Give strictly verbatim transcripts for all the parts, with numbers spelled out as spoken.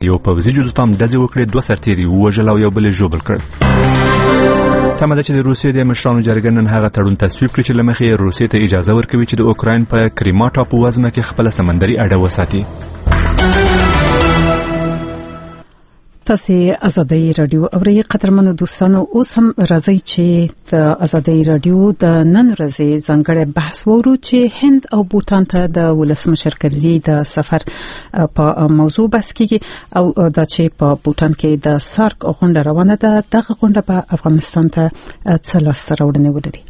یو پوځي جزو ته هم ډزې وکړې، دوه سرتیري ووژل او یو بل یې ژوبل کړ. تمه ده چې د روسیې د مشرانو جرګه نن هغه تړون تصویب کړي چې له مخې یې روسیې ته اجازه ورکوي چې د اوکراین په کریما ټاپو وزمه کې خپله سمندري اډه وساتي. تاسو آزادۍ رادیو اورئ. قدرمنو دوستانو، اوس هم راځي چې د آزادۍ رادیو د نن ورځې ځانګړی بحث وورو چې هند او بوتان ته د ولسمشر کرزي د سفر په موضوع بحث کیږي او دا چې په بوتان کې د سارک غونډه روانه ده. دغه غونډه په افغانستان ته څه لاسته راوړنې ولري؟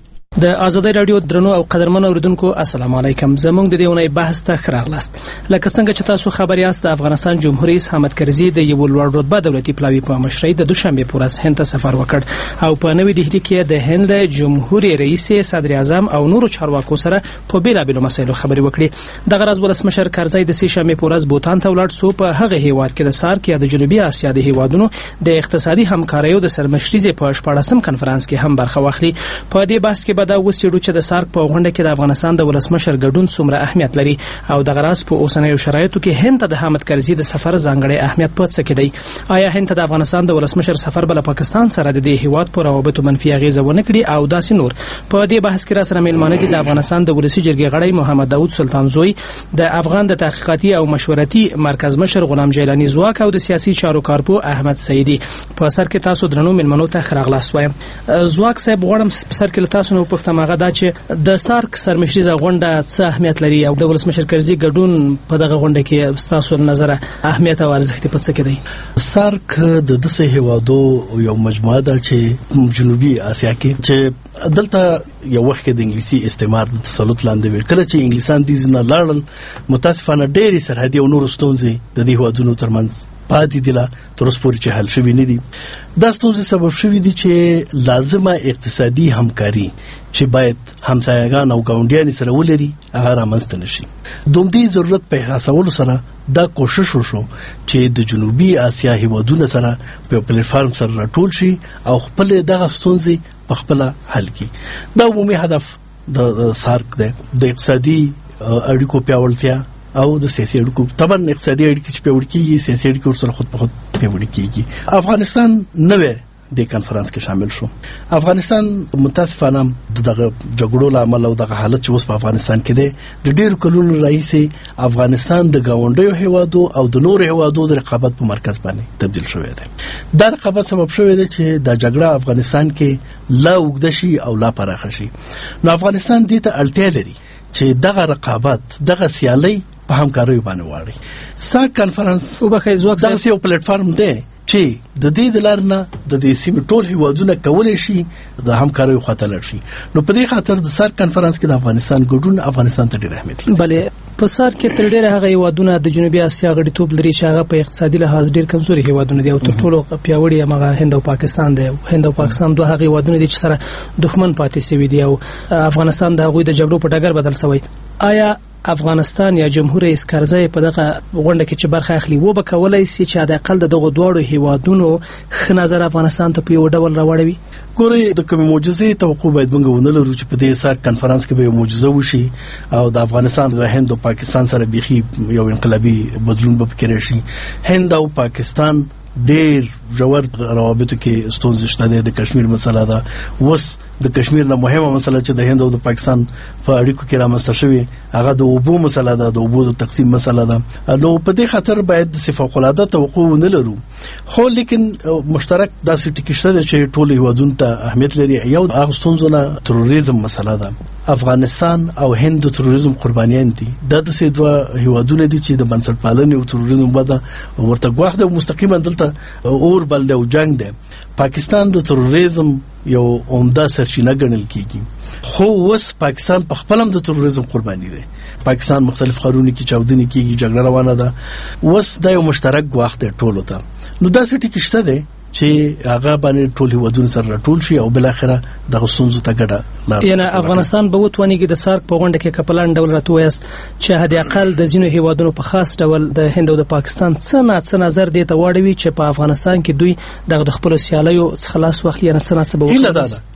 د آزادۍ رادیو درنو او قدرمنو اوریدونکو السلام علیکم. زموږ د دې ونې بحث ته خراغلاست. لکه څنګه چې تاسو خبر یاست، د افغانستان جمهور رئیس حامد کرزي د یو لوړ رتبه دولتي پلاوی په مشرۍ د دوشنبه په ورځ هند ته سفر وکړ او په نوې ډهلي کې د هند جمهور رئیس، صدر اعظم او نورو چارواکو سره په بیلابیلو مسایلو خبرې وکړي. دغه ورځ ولسمشر کرزي د سه شنبه په ورځ بوتان ته ولاړ، سو په هغه هیواد کې د سارک یا د جنوبي اسیا د هیوادونو د اقتصادي همکاریو د سرمشريزې په شپاړسم کنفرانس کې هم برخه واخلي. په دې بحث کې به دا وسیړو چې د سارک په غونډه کې د افغانستان د ولسمشر ګډون څومره اهمیت لري او د غراس په اوسنیو شرایطو کې هند ته د حامد کرزي د سفر ځانګړی اهمیت پات څه کې دی. آیا هند ته د افغانستان د ولسمشر سفر بل پاکستان سره د دې هیواد پر روابطو منفي اغیزه ونه کړي او داسې نور؟ په دې بحث کې را سره میلمانه دي د افغانستان د ولسی جرګې غړی محمد داوود سلطان زوی، د افغان د تحقیقاتي او مشورتي مرکز مشر غلام جیلانی زواک او د سیاسي چارو کارپو احمد سیدی. په سر کې تاسو درنو میلمنو ته خراغلاست وایم. زواک صاحب، غواړم سر کې تاسو نو پښتمه هغه دا چې د سارک سرمشريزه غونډه څه اهمیت لري او د ولسمشر کرزي ګډون په دغه غونډه کې ستاسو نظر اهمیت او ارزښت په څه کې دی؟ سارک د دسه هیوادو یو مجموعه ده چې جنوبي اسیا کې چې دلته یو وخت د انګلیسي استعمار د تسلط لاندې وي. کله چې انګلیسان دې نه لاړل، متاسفانه ډېری سرحدي او نور ستونزې د دې هیوادونو ترمنځ پاتې دي، لا تر اوسه پورې چې حل شوي نه دي. دا ستونزې سبب شوي دي چې لازمه اقتصادي همکاري چې باید همسایگان او ګاونډیان سره ولري هغه رامنځته نشي. دومره ضرورت په احساسولو سره دا کوشش وشو چې د جنوبي اسیا هیوادونو سره په پلیټ فارم سره راټول شي او خپل دغه ستونزې په خپل حل کړي. دا عمومي هدف د سارک دی، د اقتصادي اړیکو پیاوړتیا او د سیاسي اړیکو. طبعا اقتصادي اړیکې چې پیاوړې کیږي، سیاسي اړیکې سره خود په خود پیاوړې کیږي. افغانستان نوې د کانفرنس کې شامل شو. افغانستان متاسفانه دغه جګړو لامل او دغه حالت چې اوس په افغانستان کې دی، د ډېر کلونو راهیسې افغانستان د گاونډیو هیوادو او د نور هیوادو د رقابت په مرکز باندې تبدیل شوی دی. دا رقابت سبب شوی دی چې د جګړه افغانستان کې لا اوږده شي او لا پراخه شي. نو افغانستان دې ته اړتیا لري چې دغه رقابت، دغه سیالي په همکارۍ باندې واړي. سارک کانفرنس او بخې زوک دغه یو پلیټ فارم دی چې د دې د لارنه د دې سیمې ټول هیوادونه کولای شي د همکارۍ خواته لاړ شي. نو په دې خاطر د سارک کانفرنس کې د افغانستان ګډون افغانستان ته ډېر اهمیت لري. بلې په سارک کې تر ډېره هغه هیوادونه د جنوبي اسیا غړیتوب لري چې هغه په اقتصادي لحاظ ډېر کمزوري هیوادونه دي او تر ټولو پیاوړي هغه هند او پاکستان دی. هند او پاکستان دوه هغه هیوادونه دي چې سره دښمن پاتې شوي دي او افغانستان د هغوی د جګړو په ډګر بدل شوی. آیا افغانستان یا جمهور رئیس کرزي په دغه غونډه کې چې برخه اخلي و به کولای شي چې د اقل دغه دوړو هیوادونو ښه نظر افغانستان ته په یو ډول راوړوي؟ ګورې، د کومې معجزې توقع باید موږ ونه لرو چې په دې سارک کانفرنس کې به یو معجزه وشي او د افغانستان غو هند او پاکستان سره بيخي یو انقلابي بدلون به پکې راشي. هند او پاکستان ډېر ژور روابطو کې ستونزې شته. د کشمیر مسله ده، وس د کشمیر نه مهمه مسله چې د هند او د پاکستان په اړیکو کې رامنځته شوې هغه د اوبو مسله ده، د اوبو د تقسیم مسله ده. نو په دې خاطر باید د فوق العاده توقع ونه لرو، خو لیکن مشترک داسې ټکي شته چې ټول هیوادونو ته اهمیت لري. یو د هغه ستونزونه تروریزم مسله ده. افغانستان او هند د تروریزم قربانیان دي. دا د دوه هیوادونه دي چې د بنسټپالنې او تروریزم وده ورته ګواښ ده، مستقیما دلته اور بل دی او جنگ دی. پاکستان د تروریزم یو عمده سرچینه ګڼل کیږي، خو اوس پاکستان په خپل هم د تروریزم قرباني دی. پاکستان مختلف ښارونو کې چاودنې کیږي، جګړه روانه ده. اوس دا یو مشترک ګواښ دی ټولو ته. نو دا څه ټکی شته دی چې هغه باندې ټول هیوادونه سره راټول شي او بل اخره د غسونزو ته ګډه لار. یعنی افغانستان به وتوانیږي د سارک په غونډه کې کپلان ډول راتويست چې هدي اقل د زینو هیوادونو په خاص ډول د هند او د پاکستان څه نه څه نظر دی ته واړوي چې په افغانستان کې دوی د خپل سیالیو خلاص وخت یا نه څه نه څه به وکړي.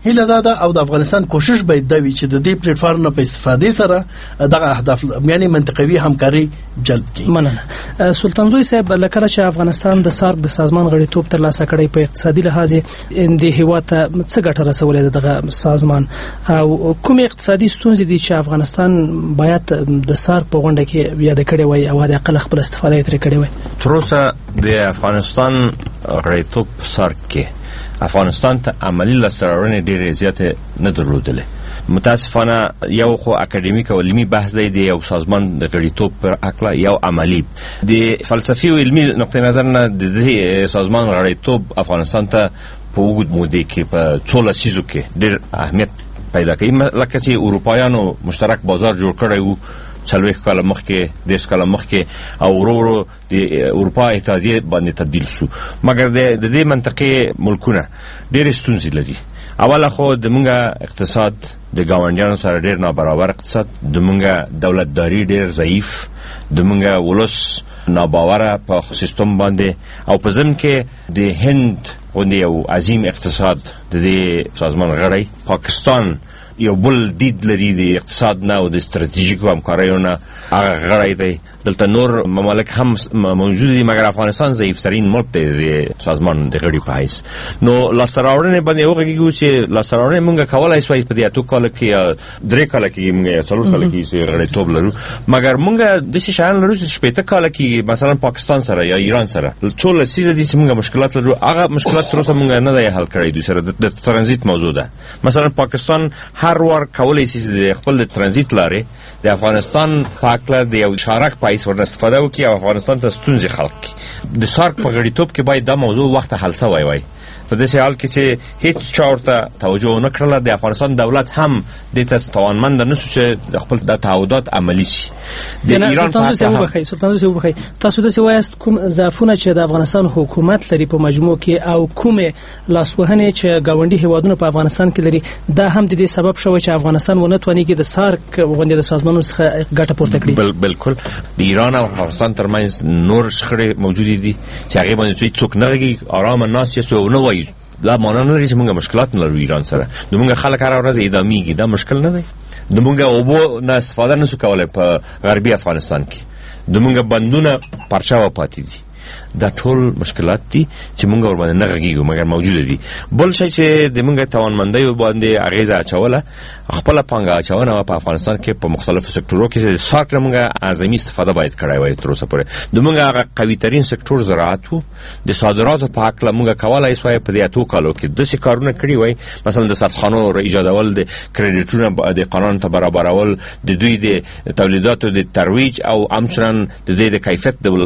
هله دا ده او د افغانستان کوشش باید دا وي چې د دې پلیټ فارم نه په استفادې سره دغه اهداف یعنی منطقوي همکاري جلب کړي. مننه. سلطان زوی صاحب لکه چې افغانستان د سارک د سازمان غړیتوب ترلاسه کړی په اقتصادي لحاظ د هیواد ته څه ګټه رسولې ده دغه سازمان او کوم اقتصادي ستونزې دي چې افغانستان باید د سارک په غونډه کې یاد کړي وای او د اقل خپل استفاده ترې کړي وای؟ تر اوسه د افغانستان غړیتوب سارک کې افغانستان ته عملی لاسته ډېرې زیاتې نه درلودلې. متاسفانه یو خو اکاډمیک او علمي بحث دی د یو سازمان د غړیتوب پر اکلا یو عملی د فلسفي او علمي نقطه نظر نه د دې سازمان غړیتوب افغانستان ته په وګړو موده کې په څو لسیزو کې ډېر اهمیت پیدا کوي. لکه چې اروپایانو مشترک بازار جوړ کړی وو څلوېښت کاله مخکې دېرش کاله مخکې او ورو ورو د اروپا اتحادیې باندې تبدیل شو، مګر د دې منطقې ملکونه ډېرې ستونزې لري. اوله خو د مونږه اقتصاد د ګاونډیانو سره ډېر نابرابر اقتصاد، د مونږه دولتداري ډېر ضعیف، د مونږه ولس ناباوره په سیستم باندې او په ضمن کې د هند غوندې یو عظیم اقتصاد د دې سازمان غړی پاکستان یو بل دید لري د اقتصاد نه او د ستراتیژیکو همکاریو نه هغه غړی دی. دلته نور ممالک هم موجود دي مګر افغانستان ضعیف ترین ملک دی د سازمان د غړي په حیث. نو لاسته راوړنې باندې وغږیږو چې لاسته راوړنې مونږ کولای شوای په دې اتو کال کې یا درې کال کې مونږ څلور کال کې غړیتوب لرو، مګر مونږ د شي شان لرو چې شپږ کال کې مثلا پاکستان سره یا ایران سره څو لسیزه دي چې مونږ مشکلات لرو. هغه مشکلات تر اوسه مونږ نه دی حل کړی. دوی سره د ترانزیت موضوع ده. مثلا پاکستان هر وار کولای شي د خپل د ترانزیت لارې د افغانستان فاکله د یو شارک پایس ورن استفاده وکړي او افغانستان ته ستونزې خلق کړي. د سارک په غړیتوب کې باید دا موضوع وخت حل شوی وای. په داسې حال کې چې هیڅ چا ورته توجه ونه کړله، د افغانستان دولت هم دې ته توانمند نه شو چې د خپل د تعهدات عملي شي. د ایران په اړه سلطان زوی وبخښئ، تاسو داسې وایاست کوم ضعفونه چې د افغانستان حکومت لري په مجموع کې او کومې لاسوهنې چې ګاونډي هیوادونه په افغانستان کې لري دا هم د دې سبب شوی چې افغانستان ونه توانیږي د سارک غونډې د سازمانونو څخه ګټه پورته کړي. بل بالکل د ایران او افغانستان ترمنځ نور شخړې موجود دي چې هغه باندې څوک نه غږیږي، آرام ناس یې څو نه وایي. دا معنا نه لري چې موږ مشکلات نه لرو ایران سره. د موږ خلک هر ورځ اعدامیږي، دا مشکل نه دی. د موږ اوبو نه استفاده نشو کولای په غربي افغانستان کې. د موږ بندونه پرچاو پاتې دي. دا ټول مشکلات دي چې موږ ور باندې نه غږیږو مګر موجود دي. بل شي چې د موږ توانمندۍ باندې اغیزه اچوله خپل پانګه اچونه په افغانستان کې په مختلفو سکتورو کې سارک موږ اعظمي استفاده باید کړای وای. تر اوسه پورې د موږ هغه قوي ترین سکتور زراعت وو. د صادراتو په حق موږ کولای شوای په دې اتو کالو کې د څه کارونه کړی وای. مثلا د سرخانو را ایجادول، د کریډټونو د قانون ته برابرول، د دوی د تولیداتو د ترویج او همچنان د دې د کیفیت د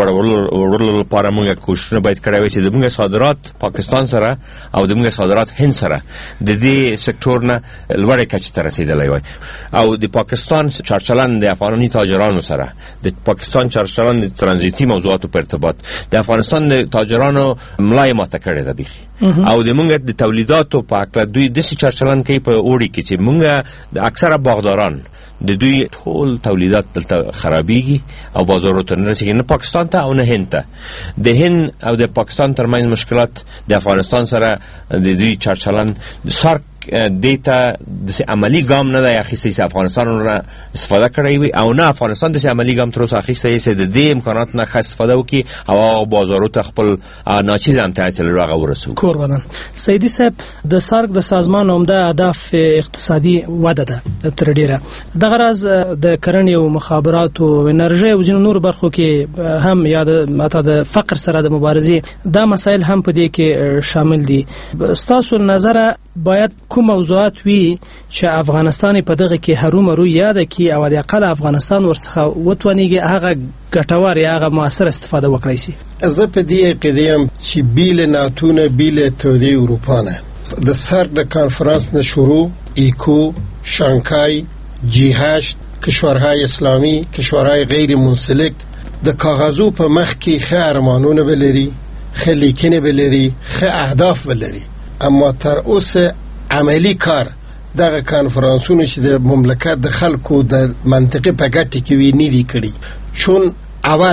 لوړولو لپاره موږ کوششونه باید کړی وای چې د موږ صادرات پاکستان سره او د موږ صادرات هند سره د دې سکتور نه لوړې کچې ته رسیدلی وای. او د پاکستان چارچلن د افغاني تاجرانو سره د پاکستان چارچلن د ترانزیتي موضوعاتو په ارتباط د افغانستان د تاجرانو ملای ماته کړې ده بیخي. او د موږ د تولیداتو په اړه دوی د سي چارچلن کوي په اوړي کې چې موږ د اکثره باغداران د دوی ټول تولیدات دلته خرابېږي او بازارو ته نه رسېږي، نه پاکستان ته او نه هند ته. د هند او د پاکستان ترمنځ مشکلات د افغانستان سره د دوی چارچلن سارک دیتا د عملی ګام نه دی اخیستی چې افغانستان را استفاده کړی وي او نه افغانستان د عملی ګام تر اوسه اخیستی چې د دې امکانات نه استفاده وکړي او بازارو ته خپل ناچیز امتیاز لري هغه ورسوي. کور ودان سیدی صاحب، د سارک د سازمان عمده اهداف اقتصادي وده ده تر ډیره. دغه راز د کرنې او مخابرات او انرژي او ځینو نور برخو کې هم یاد ماته د فقر سره د مبارزې دا مسایل هم په دې کې شامل دي. ستاسو نظر باید کوم موضوعات وي چې افغانستان په دغه کې هرومرو یاد کی او د اقل افغانستان ورڅخه وتونیږي هغه ګټور یا هغه موثر استفاده وکړي سي؟ زه په دې عقیده چې بیل ناتونه بیل اتحادیه اروپا نه د سارک د کانفرانس نه شروع ایکو، شانګهای، جی هشت، کشورهای اسلامی، کشورهای غیر منسلک د کاغذو په مخ کې ښه ارمانونه بلري، ښه لیکنې بلري، ښه اهداف بلري، اما تر اوسه عملی کار دغه کانفرانسونه چې د مملکت د خلکو د منطقه په ګټه کې وی نه دي کړی. چون اول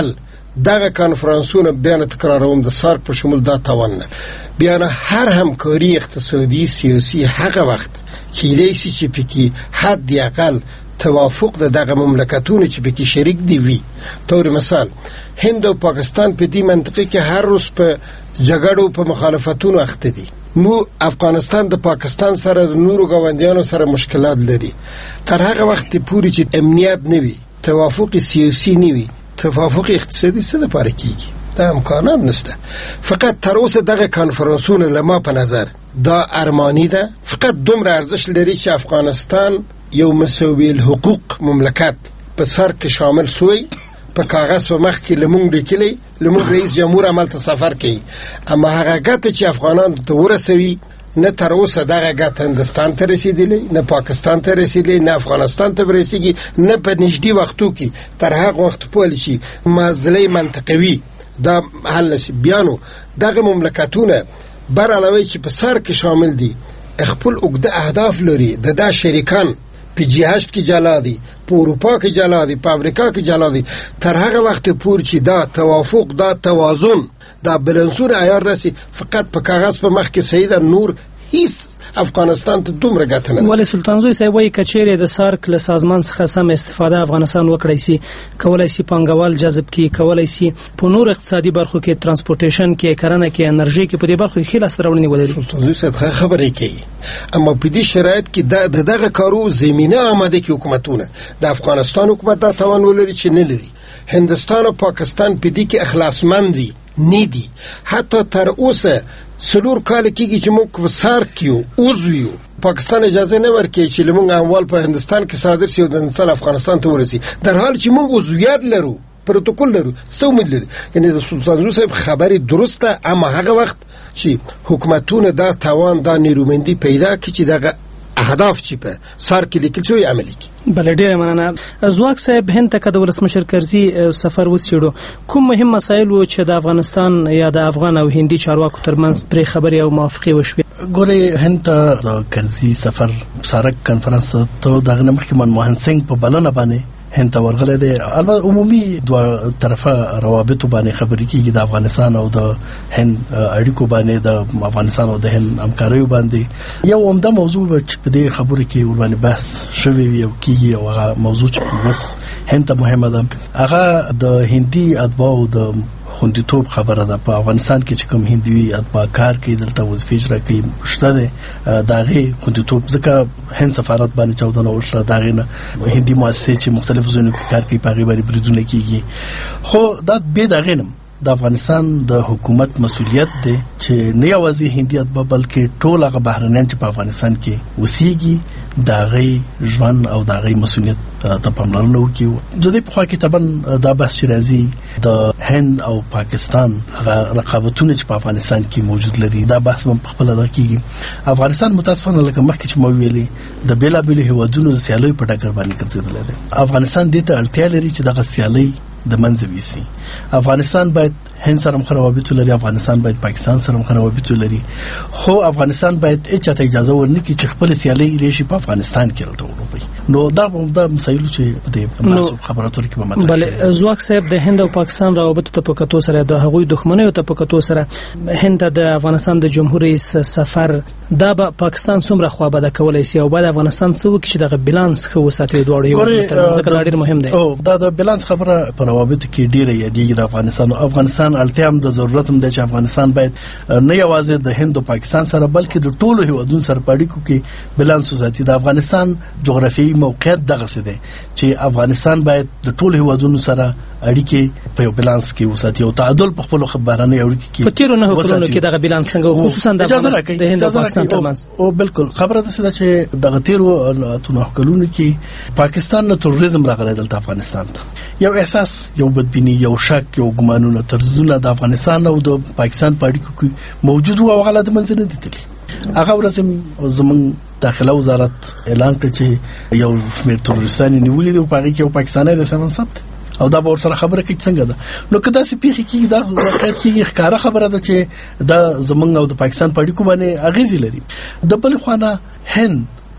دغه کانفرنسونه بیان تکراروم د سارک په شمول دا توان نه بیان هر همکاري اقتصادي سیاسي هغه وخت کېدای شي چې پکې حد اقل توافق د دغه مملکتونو چې پکې شریک دي وي. طور مثال هند او پاکستان په دې منطقه کې هر روز په جګړو په مخالفتونو اخته دي. مو افغانستان د پاکستان سره د نورو ګاونډیانو سره مشکلات لري. تر هغه وخت پورې چې امنیت نه وي، توافق سیاسي نه وي، توافق اقتصادي څه لپاره کیږي؟ دا امکانات نشته. فقط تر اوسه دغه کانفرنسونه لما په نظر دا ارمانی ده، فقط دومره ارزش لري چې افغانستان یو مساوي الحقوق مملکت په سر کې شامل سوی په کاغذ په مخ کې لمونږ لیکلی لمونږ رئیس جمهور عمل ته سفر کوي، اما هغه ګټه چې افغانان ته ورسوي نه تر اوسه دغه ګټه هندستان ته رسیدلی، نه پاکستان ته رسیدلی، نه افغانستان ته رسیدلی، نه په نږدې وختو کې تر هغه وخت پورې چې معضله منطقوي دا حل نشي. بیانو دغه مملکتونه بر علاوه چې په سر کې شامل دي خپل اوږده اهداف لري. د دا شریکان په جی هشت کې جلا دي، په اروپا کې جلا دي، په امریکا کې جلا دي. تر هغه وخت پورې چې دا توافق، دا توازن، دا بلنسور عیار رسی فقط په کاغذ په مخ کې صحیح ده، نور هیڅ افغانستان ته دومره ګټه نه. ولې سلطان زوی صاحب وایي کچېرې د سارک له سازمان څخه سم استفاده افغانستان وکړای شي، کولای شي پانګوال جذب کړي، کولای شي په نور اقتصادي برخو کې ترانسپورټیشن کې، کرنه کې، انرژي کې، په دې برخو کې خیل سرونه ولري. سلطان زوی صاحب خبرې کوي، اما په دې شرایط کې د دغه کارو زمينه آماده کې حکومتونه د افغانستان حکومت دا توان ولري چې نه لري. هندستان او پاکستان په دې کې اخلاصمند دي نه دي. حتی تر اوسه سلور کال کېږي چې موږ په سارک کې عضو یو، پاکستان اجازه نه ورکوي چې موږ اموال په هندستان کې صادر شي او د هندستان افغانستان ته ورسي، در حال چې موږ عضویت لرو، پروتوکول لرو، څه امید لري. یعنی د سلطان زوی صاحب خبرې درسته، اما هغه وخت چې حکومتونه دا توان، دا نیرومندي پیدا کړي چې دغه اهداف چې په سارک کې لیکل شوی عملي کړي. بل ډیره مننه. زواک صاحب هند ته د ولسمشر کرزي سفر وڅېړو، کوم مهم مسایل و چې د افغانستان یا د افغان او هندي چارواکو ترمنځ پرې خبرې او موافقې وشوې؟ ګورې هند ته د کرزي سفر سارک کانفرنس ته دغه مخکې منموهن سنگ په بلنه باندې هند ته ورغلی دی. البته عمومي دوه طرفه روابط باندې خبرې کیږي، د افغانستان او د هند اړیکو باندې، د افغانستان او د هند همکاریو باندې. یو عمده موضوع چې په دې خبرو کې ور باندې بحث شوی وي او کیږي، او هغه موضوع چې بس هند ته مهمه ده، هغه د هندي اتباعو د خوندیتوب خبره ده. په افغانستان کې چې کوم هندي اتباع کار کوي، دلته وظیفې اجرا کوي، شته ده داغه خوندیتوب. ځکه هند سفارت باندې چودنه وشله، داغه نه هندي مؤسسې چې مختلفو ځایونو کې کار کوي پاغي باندې بریدونه کیږي. خو دا به داغه نه د افغانستان د حکومت مسؤلیت دی چې نه یوازې هندي اتباع بلکې ټول هغه بهرنیان چې په افغانستان کې اوسېږي داغه ژوند او داغه مسؤلیت ته پاملرنه وکړي. د دې په خوا کې طبعا دا بحث چې راځي د هند او پاکستان هغه رقابتونه چې په افغانستان کې موجود لري، دا بحث هم په خپل ادا کیږي. افغانستان متاسفانه لکه مخکې چې مو ویلي د بیلابېلو هیوادونو د سیالۍ په ټکر باندې ګرځېدلی دی. افغانستان دې ته اړتیا لري چې دغه سیالۍ د منځ ویسي. افغانستان باید هند سره مخالفت ولري، افغانستان باید پاکستان سره مخالفت ولري، خو افغانستان باید هیڅ ته اجازه ورنکړي چې خپل سیالۍ لري په افغانستان کې راته وروبي. نو دا د مسایلو چې د مناسب خبراتو کې په مطرح بل زواک صاحب د هند او پاکستان روابط ته په کتو سره د هغوی دښمنۍ ته په کتو سره هند د افغانستان د جمهور رئیس سفر دا به پاکستان څومره خوابه کولای شي او بعد افغانستان څه وکړي چې د بیلانس خو ساتي دوړ یو ځکه دا ډیر مهم دی. او دا د بیلانس خبره په روابط کې ډیره یادېږي. د افغانستان او افغانستان اړتیا هم د ضرورت هم د افغانستان باید نه یوازې د هند او پاکستان سره بلکې د ټولو هیوادونو سره په اړیکو کې بیلانس وساتي. د افغانستان جغرافیایي موقعیت دغه څه دی چې افغانستان باید د ټولو هیوادونو سره اړیکې په یو بیلانس کې وساتي او تعادل په خپل خبرانه اړیکې کې په تیرو نه کلونو کې دغه بیلانس څنګه خصوصا د افغانستان د هند او پاکستان ترمنځ. او بالکل خبره ده چې دغه تیرو نه کلونو کې پاکستان نه تروریزم راغلی دلته افغانستان ته یو احساس، یو بدبینی، یو شک، یو ګمانونه ترزونه د افغانستان او د پاکستان په اړیکو کې موجود وو او غلط منځ نه دي. هغه ورځ زمون داخله وزارت اعلان کړ چې یو شمېر تروریستان نیولې دي او په هغه کې یو پاکستانی د سمون ثبت او دا به ورسره خبره کوي څنګه ده. نو کدا سي پیخي کیږي دا واقعیت کې ښکارا خبره ده چې دا زمونږ او د پاکستان په اړیکو باندې اغیز لري. د بل خوانه هند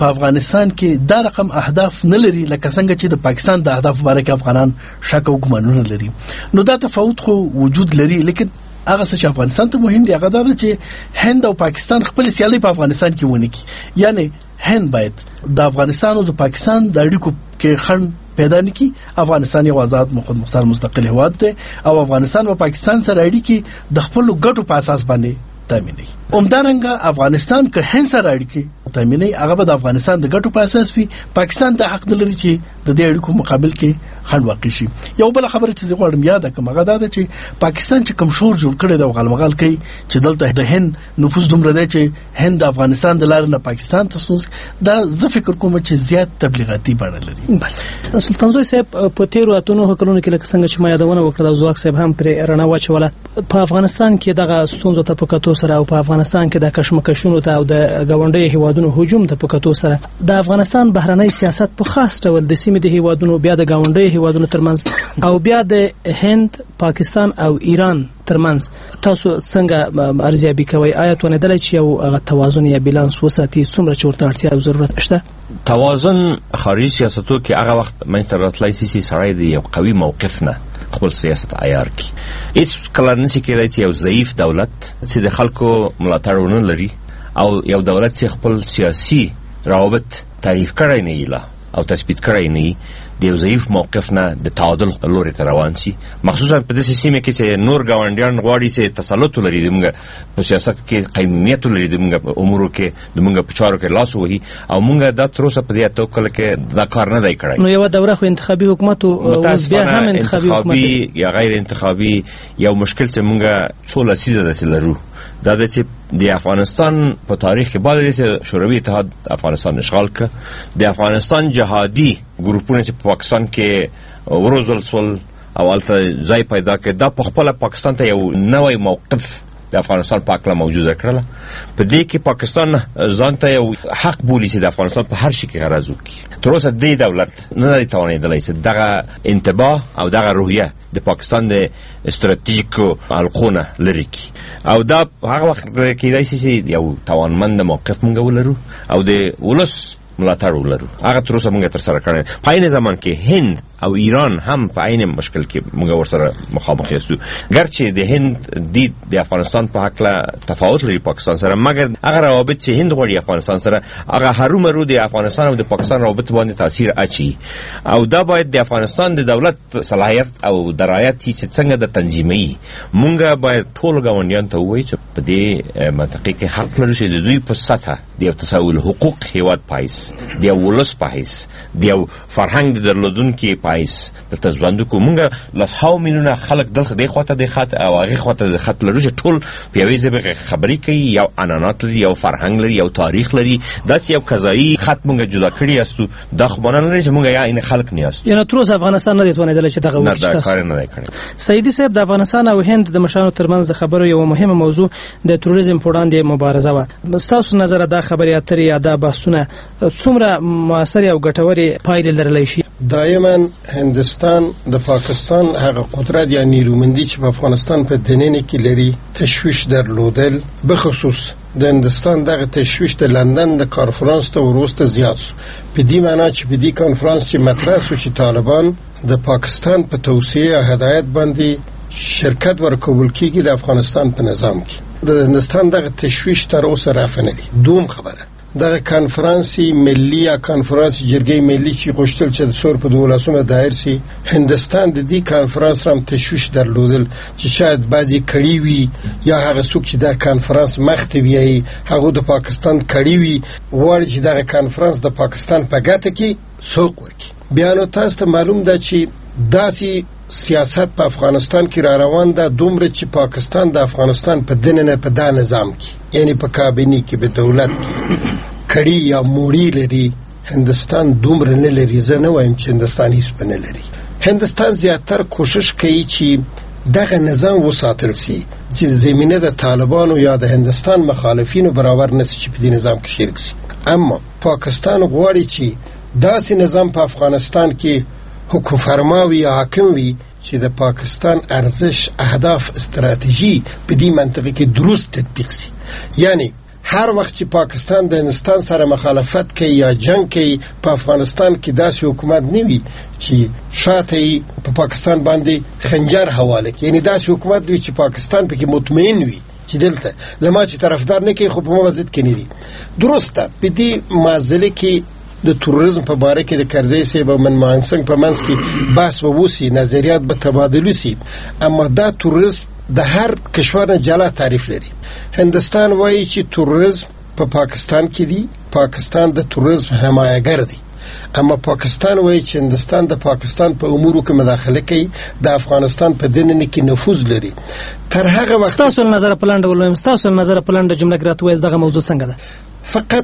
په افغانستان کې دا رقم اهداف نه لري لکه څنګه چې د پاکستان د اهداف باره کې افغانان شک او ګمانونه لري. نو دا تفاوت خو وجود لري، لیکن هغه څه چې افغانستان ته مهم دی هغه دا چې هند او پاکستان خپل سیالي په افغانستان کې ونه کړي. یعنی هند باید د افغانستان او د پاکستان د اړیکو کې خنډ پیدا نکړي. افغانستان یو آزاد خود مختار مستقل هیواد دی او افغانستان او پاکستان سره اړیکې د خپل ګټو په اساس باندې تامینوي. همدارنګه افغانستان که هند سره اړیکې تامینوي هغه به د افغانستان د ګټو په اساس وي. پاکستان د حق لري چې د دې اړیکو مقابل کې خنډ واقع شي. یو بل خبره چې زه غواړم یاد کړم هغه دا ده چې پاکستان چې کوم شور جوړ کړی د غلمغال کوي چې دلته د هند نفوذ دومره دی چې هند د افغانستان د لارې نه پاکستان ته څو دا زه فکر کوم چې زیات تبلیغاتي بڼه لري. سلطان زوی صاحب په تیرو اتونو کلونو کې لکه څنګه چې ما یادونه وکړه او زواک صاحب هم پر رڼا واچوله، په افغانستان کې دغه ستونزو ته په کتو سره او په افغانستان کې د کشمکشونو ته او د ګاونډي هیوادونو هجوم ته په کتو سره د افغانستان بهرنی سیاست په خاص ډول د سیمې د هیوادونو بیا د ګاونډي هیوادونو ترمنځ او بیا د هند، پاکستان او ایران ترمنځ تاسو څنګه ارزیابي کوئ؟ آیا تو نه دلای چې یو توازن یا بیلانس وساتي څومره چورته اړتیا او ضرورت شته؟ توازن خارجي سیاستو کې هغه وخت منځته راتلای شي سړی دی یو قوي موقف نه خپل سیاست عیار کی. هیڅ کله نشي کېدای چې یو ضعیف دولت چې د خلکو ملاتړ ونه لري او یو دولت چې خپل سیاسي روابط تعریف کړی نه وي او تثبیت کړی نه د یو ضعیف موقف نه د تعادل لوري ته روان شي، مخصوصا په داسې سیمه کې چې نور ګاونډیان غواړي چې تسلط لري دمغه په سیاست کې قیمت لري دمغه امورو کې دمغه په چارو کې لاس وهي او موږ د تر اوسه په دې توکل کې دا کار نه دی کړی. نو یو دوره خو انتخابي حکومت او بیا هم انتخابي حکومت یا غیر انتخابي یو مشکل چې موږ څو لسیزه د لرو دا د چې د افغانستان په تاریخ کې بعد د شوروي اتحاد افغانستان اشغال ک د افغانستان جهادي ګروپونه چې په پاکستان کې وروزل سول او البته ځای پیدا کړ دا په خپل پاکستان ته یو نوې موقف د افغانستان په اړه موجوده کړله. په دې کې پاکستان ځان ته یو حق بولي چې د افغانستان په هر شي کې غرض وکړي. تر اوسه د دولت نه دی توانېدلی چې دغه انتباه او دغه روحیه د پاکستان د استراتیژیکو حلقونه لري کی او دا هغه وخت کېدای شي چې یو توانمند موقف مونږ ولرو او د ولس ملاتړ ولرو. هغه تر اوسه مونږ تر سره کړی. په عین زمان کې هند او ایران هم په عین مشکل کې مونږ ورسره مخامخ یو. ګرچې د هند د د افغانستان په حق لا تفاوت لري پاکستان سره، مګر هغه روابط چې هند غواړي افغانستان سره هغه هرومرو د افغانستان او د پاکستان روابط باندې تاثیر اچي او دا باید د افغانستان د دولت صلاحیت او درایت چې څنګه د تنظیمي مونږ باید ټول ګاونډیان ته وایي چې په دې منطقه کې حق لري چې د دوی په سطح د یو تساوي حقوق هیواد پایس د یو ولس پایس د یو فرهنګ د درلودونکو پایس د تزوند کو مونږ لسهاو میلیونه خلک دغه د خواته د خط او هغه خواته د خط لري چې ټول په یوې ځبه خبرې کوي، یو عنعنات لري، یو فرهنګ لري، یو تاریخ لري. دا چې یو قضایي خط مونږ جدا کړی استو د خبرونه لري چې مونږ یا ان خلک نه است. یعنی تر اوسه افغانستان نه دی توانیدل چې دغه وکړي. نه دا کار نه کوي. سیدی صاحب د افغانستان او هند د مشرانو ترمنځ د خبرو یو مهمه موضوع د تروریزم په وړاندې مبارزه و. تاسو نظر دا خبرې اترې یا دا بحثونه څومره موثر او ګټورې پایلې لرلی شي؟ دائما هندستان د پاکستان هغه قدرت یا نیرومندي چې په افغانستان په دننه کې لري تشویش درلودل، بخصوص د هندستان دغه تشویش د لندن د کانفرنس ته وروسته زیات شو. په دې معنی چې په دې کانفرنس چې مطرح شو چې طالبان د پاکستان په توسعه او هدایت باندې شرکت ورکول کیږي د افغانستان په نظام کې. د هندستان دغه تشویش تر اوسه رافع نه دي. دوم خبره دغه کانفرنسي ملي یا کانفرنس جرګې ملي چې غوښتل چې د سور په دولسمه دایر سي، هندستان د دې کانفرنس رام تشویش درلودل چې شاید بعضی کړي وي یا هغه څوک چې د کانفرنس مخته وي هغه د پاکستان کړي وي وړي چې دغه کانفرنس د پاکستان په ګټه کې سوق ورکړي. بیا نو تاسو ته معلوم ده چې داسي سیاست په افغانستان کې را روان ده دومره چې پاکستان د افغانستان په دننه په دا نظام کې یعنی په کابینه کې به دولت کې کړي یا موړي لري. هندستان دومره نه لري. زه نه وایم چې هندستان هیڅ نه لري. هندستان زیاتره کوشش کوي چې دغه نظام وساتل شي چې زمينه د طالبانو یا د هندستان مخالفینو برابر نشي چې په دې نظام کې شریک شي. اما پاکستان غواړي چې داسې نظام په افغانستان کې حکم فرماوي حاکم وي چې د پاکستان ارزش، اهداف، استراتیژي په دې منطقه کې درست تطبیق شي. یعنی هر وخت چې پاکستان د هندستان سره مخالفت کوي یا جنگ کوي په افغانستان کې داسې حکومت نه وي چې شاته په پاکستان باندې خنجر حواله کوي، یعنی داسې حکومت وي چې پاکستان پکې مطمئن وي چې دلته لما چې طرفدار نه کوي خو په موازید کې نه دي. درسته په دې معضله کې د تروریزم په باره کې د کرزی صاحب او منموهن سنگ په منځ کې بحث ووسی، نظریات به تبادله شي، اما دا تروریزم د هر کشور نه جلا تعریف لري. هندستان وایي چې تروریزم په پا پاکستان کې دی، پاکستان د تروریزم حمایه‌گر دی، اما پاکستان وایي چې هندستان د پاکستان په امورو کې مداخله کوي، د افغانستان په دننه کې نفوذ لري. تر هغه وخت تاسو نظر پلانډ ولوم تاسو نظر پلانډ جمله کرات وایي دغه موضوع څنګه ده؟ فقط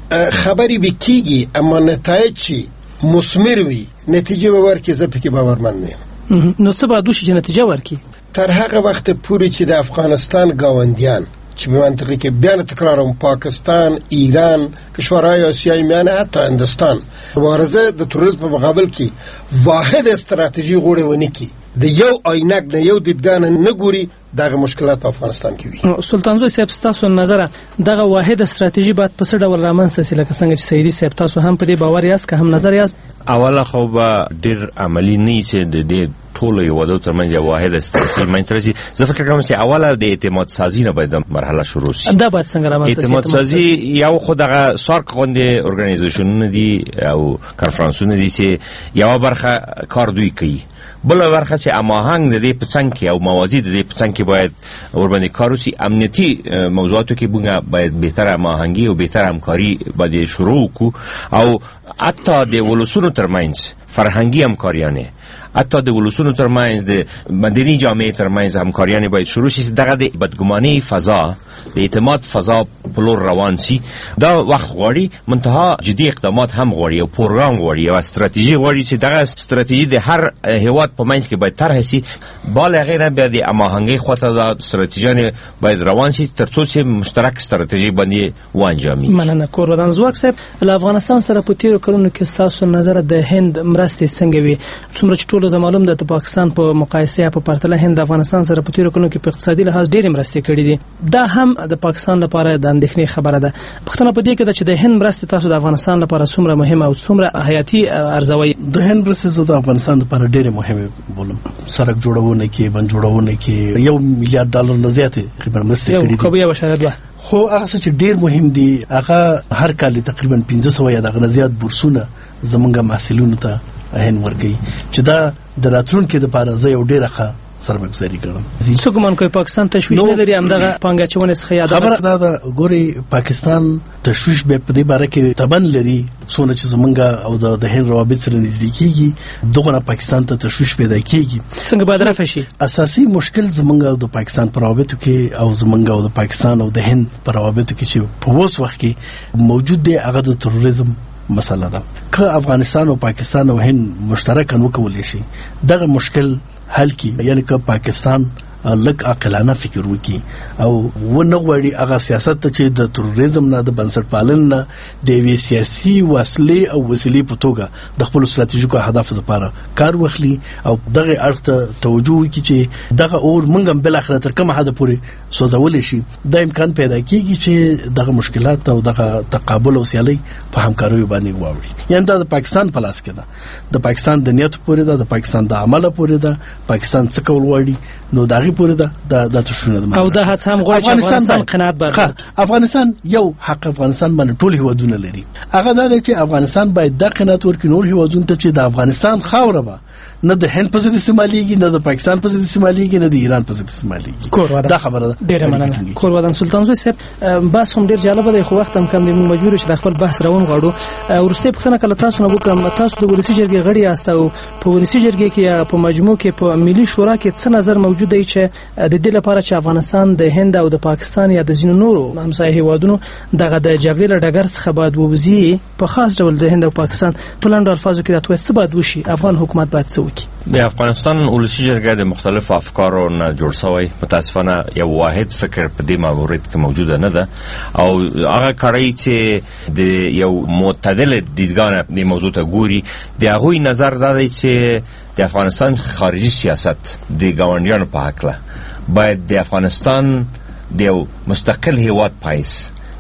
خبرې بکیږي اما نتایج چې مثمر وي، نتیجه به ورکړي، زه پکې باورمند یم. نو څه به دوشي چې نتیجه ورکړي؟ تر هغه وخت پورې چې د افغانستان گاونډیان چې په منطقه کې بیان تکرارم پاکستان، ایران، کشورهای آسیایی میانه حتی هندستان مبارزه د تروریسم په مقابل کې واحد استراتیژي غوړې ونی کی د یو عینک نه یو دیدګان نه ګوري، دغه مشکلات په افغانستان کې دي. سلطان زوی صاحب تاسو نظر دغه واحد استراتیژي باید په څه ډول رامنځته شي؟ لکه څنګه چې سیدی صاحب تاسو هم په دې باور یاست که هم نظر یاست؟ اوله خو به ډیر عملی نه چې د دې ټولو یو ترمنځ یو واحد استراتیژي منځته راشي. زه فکر کوم چې اوله د اعتماد سازي نه باید مرحله شروع شي. دا باید څنګه رامنځته شي؟ اعتماد سازي یو خو دغه سارک غونډې ارګنایزیشنونه دي او کانفرنسونه دي چې یو برخه کار دوی کوي، بل برخه چې اماهنګ د دې په څنګ کې او موازی د دې په څنګ کې باید ورباندې کار وشي. امنیتي موضوعاتو کې بونګه باید بهتره اماهنګي او بهتره همکاري باید شروع کو، او حتی د ولسونو ترمنځ فرهنګي همکاریانه، حتی د ولسونو ترمنځ د مدني جامعه ترمنځ همکاریانه باید شروع شي. دغه د بدګماني فضا، د اعتماد فضا په لور روان شي. دا وخت غواړي، منتها جدي اقدامات هم غواړي او پروګرام غواړي او استراتیژي غواړي چې دغه استراتیژي د هر هیواد په منځ کې باید طرح شي. بل غیر بیا د اماهنګي خواته د استراتیژیانه باید روان شي ترڅو چې مشترک استراتیژي باندې وانجامي. مننه. کورودان زواک صاحب، له افغانستان سره په تیرو کلونو کې تاسو نظر د هند مرستې څنګه وي؟ څومره چې ټولو معلوم ده د پاکستان په مقایسه په پرتله هند افغانستان سره په تیرو کلونو کې په اقتصادي لحاظ ډېر مرستې کړې دي. دا هم د پاکستان لپاره د اندېښنې خبره ده. پښتنه په دې کې ده چې د هند مرستې تاسو د افغانستان لپاره څومره مهمه او څومره حیاتي ارزوي؟ د هند مرستې د افغانستان لپاره ډېر مهمه بولم. سړک جوړونه کې، بند جوړونه کې یو میلیارډ ډالر نه زیاتې تقریبا مرستې کړې دي. خو بیا بشارت ده خو هغه چې ډېر مهم دي، هغه هر کال تقریبا پنځه سوه یا دغه زیات بورسونه زمونږ محصلینو ته هند ورکوي چې دا د راتلونکي لپاره زه یو ډېره ښه سرمایه‌گذاري کړم. څوک مان کوي پاکستان تشویش نه لري همدغه پانګاچونه څخه یاد خبره دا ده. ګوري پاکستان تشویش به په دې باره کې تبن لري، څونه چې زمونږ او د هند روابط سره نږدې کیږي دغه پاکستان ته تشویش پیدا کیږي. څنګه باید رفع شي؟ اساسي مشکل زمونږ د پاکستان پر روابطو کې او زمونږ او د پاکستان او د هند پر روابطو کې چې په اوس وخت کې موجود دی هغه د تروریزم مسله ده. که افغانستان او پاکستان او هند مشترکاً وکولای شي دغه مشکل حل کی، یعنی که پاکستان لک عاقلانه فکر وکي او ونه غواړي هغه سیاست ته چې د تروریزم نه، د بنسټپالنې نه، د یوې سیاسي وسلې او وسیلې په توګه د خپل استراتیژیکو اهدافو لپاره کار واخلي او دغه اړخ ته توجه وکړي چې دغه اور موږ هم بل اخر تر کومه حد پورې سوځول شي. دا امکان پیدا کیږي چې دغه مشکلات او دغه تقابل او سیالي په همکارۍ باندې واوړي. یعنی دا د پاکستان په لاس کې ده، د پاکستان د نیت پورې ده، د پاکستان د عمل پورې ده، پاکستان څه کول غواړي نو دغه پورې ده د د تشونه او د هڅه هم غواړي چې افغانستان قناعت برابر. افغانستان یو حق افغانستان باندې ټول هیوادونه لري، هغه دا دی چې افغانستان باید د قناعت ورکړي نور هیوادونو ته چې د افغانستان خاوره به نه د هند په ضد استعمالېږي، نه د پاکستان په ضد استعمالېږي، نه د ایران په ضد استعمالېږي. دا خبره ده. ډېره مننه. کورودان سلطان زوی صاحب، بحث هم ډېر جالب دی خو وخت هم کم دی، موږ مجبور یو چې د خپل بحث روان غواړو. ورسته پوښتنه کله تاسو نه وکړم، تاسو د ولسی جرګې غړي یاست او په ولسی جرګې کې یا په مجموع کې په ملي شورا کې څه نظر موجود دی چې د دې لپاره چې افغانستان د هند او د پاکستان یا د ځینو نورو همسایه هیوادونو دغه د جګړې له ډګر څخه باید ووځي، په خاص ډول د هند او پاکستان په لاندې الفاظو کې راټول څه باید وشي؟ افغان حکومت باید څه وکړي؟ د افغانستان ولسی جرګه د مختلفو افکارو نه جوړ شوی، متاسفانه یو واحد فکر په دې مورید کې موجود نه ده او هغه کړی چې د یو معتدل دیدګان د موضوع ته ګوري، د هغوی نظر دا دی چې د افغانستان خارجي سیاست د ګاونډیانو په حق باید د افغانستان د یو مستقل هیواد پایس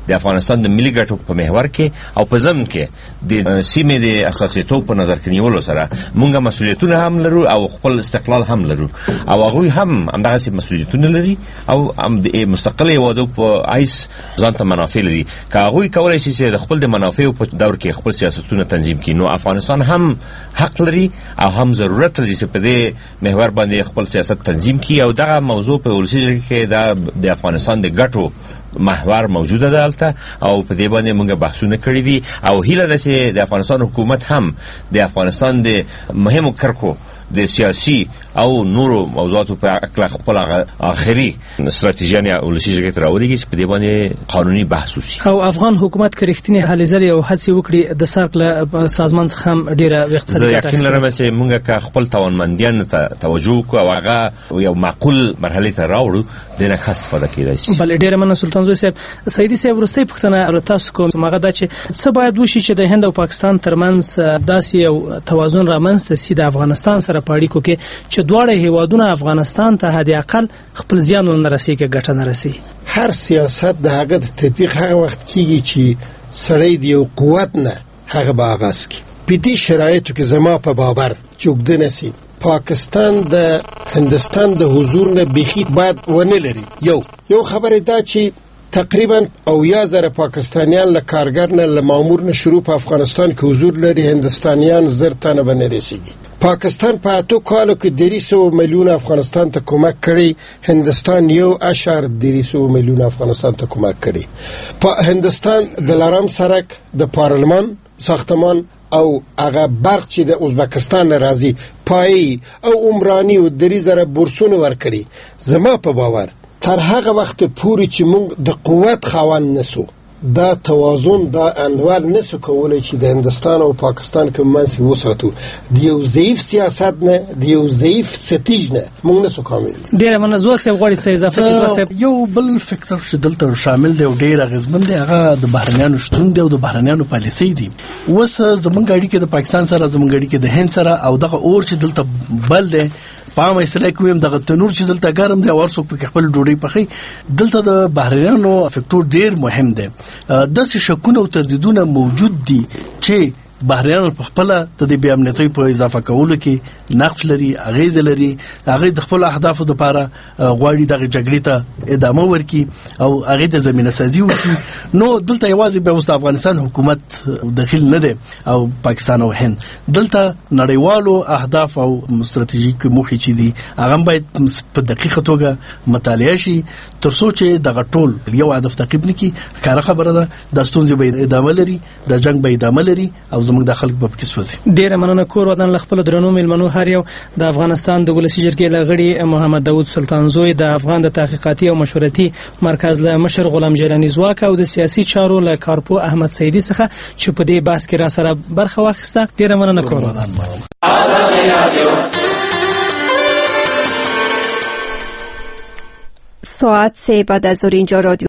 د افغانستان د ملي ګټو په محور کې او په ضمن کې د سیمې د اساسیتوب په نظر کې نیولو سره موږ مسؤلیتونه هم لرو او خپل استقلال هم لرو او هغوی هم همدغسې مسؤلیتونه لري او هم د مستقل هیوادو په حیث ځان ته منافع لري. که هغوی کولی شي چې د خپل د منافعو په دور کې خپل سیاستونه تنظیم کړي نو افغانستان هم حق لري او هم ضرورت لري چې په دې محور باندې خپل سیاست تنظیم کړي او دغه موضوع په ولسي جرګه کې د افغانستان د ګټو محور موجوده ده البته او په دې باندې موږ بحثونه کړي دي او هیله ده چې د افغانستان حکومت هم د افغانستان د مهمو کرکو د سیاسي او نورو موضوعاتو په اړه خپل آخري استراتیژي ولسي جرګې ته راوړي چې په دې باندې قانوني بحث وشي او افغان حکومت کې رښتینی هلې ځلې او هڅې وکړي د سارک له سازمان څخه هم ډیره اقتصادي ګټه اخیستل. زه یقین لرم چې موږ که خپل توانمندیانو ته توجه وکړو او هغه یو معقول مرحلې ته راوړو د نه ښه استفاده کېدای شي. بله ډیره مننه سلطان زوی صاحب. سیدي صاحب وروستۍ پوښتنه له تاسو کوم هغه دا چې څه باید وشي چې د هند او پاکستان ترمنځ داسې یو توازن رامنځته سي د افغانستان سره په اړیکو کې چې دواړه هیوادونه افغانستان ته حد اقل خپل زیان ونه رسي کې ګټه نه رسي. هر سیاست د هغه د تطبیق هغه وخت کیږي چې سړی د یو قوت نه هغه به آغاز کړي. په دې شرایطو کې زما په باور چوکدنه سي پاکستان د هندستان د حضور نه بيخي بعد ونه لري. یو یو خبره دا چې تقریبا او یا زره پاکستانیان له کارګر نه له مامور نه شروع په افغانستان کې حضور لري، هندستانیان زر تنه باندې رسیدي. پاکستان په اتو کالو کې درې سوه میلیون افغانستان ته کومک کړي، هندستان یو اشار درې سوه میلیون افغانستان ته کومک کړي. په هندستان د لارام سرک د پارلمان ساختمان او هغه برق چې د ازبکستان راځي پای او عمرانی او درې زره بورسونه ورکړي. زما په باور تر هغه وخت پورې چې موږ د قوت خاوند نسو دا توازن دا انوال نسو کولای چې د هندستان او پاکستان کې منځ وساتو. د یو ضعیف سیاست نه د یو ضعیف ستیج نه موږ نسو کامل. ډیره مننه. زوښ صاحب غواړي څه اضافه کړئ؟ یو بل فکر چې دلته شامل دی او ډیر غزمن دی هغه د بهرنیانو شتون دی او د بهرنیانو پالیسي دی. وس زمونږ اړیکې د پاکستان سره زمونږ اړیکې د هند سره او دغه اور چې دلته بل دی پام اصله کوم دغه تنور چې دلته ګرم دی او څوک په خپل ډوډۍ پخې دلته د بهرنیانو فکتور ډیر مهم دی. د څه شکونه او تردیدونه موجود دي چې بهرنیانو په خپل د دې بیامنیتي په اضافه کولو کې نقش لري، اغیز لري، هغه د خپل اهدافو لپاره غواړي دغه جګړې ته ادامه ورکړي او هغه د زمينه سازي وکړي. نو دلته یوازې به اوس افغانستان حکومت داخل نه دی او پاکستان او هند، دلته نړیوالو اهداف او استراتیژیک موخې چې دي هغه باید په دقیقه توګه مطالعه شي ترڅو چې دغه ټول یو هدف تعقیب نکړي. کار خبره ده د ستونزې به ادامه لري، د جنگ به ادامه لري او زموږ د خلک په کې سوځي. ډیره مننه. کور ودان ل خپل درنو ملمنو هر یو د افغانستان د ولسی جرګې لغړي محمد داوود سلطان زوی، د افغان د تحقیقاتي او مشورتي مرکز له مشر غلام جیلانی زواک او د سیاسي چارو له کارپو احمد سیدی څخه چې په دې بحث کې را سره برخه واخیسته. ډیره مننه. کور ودان. ساعت سه بعد از ظهر اینجا رادیو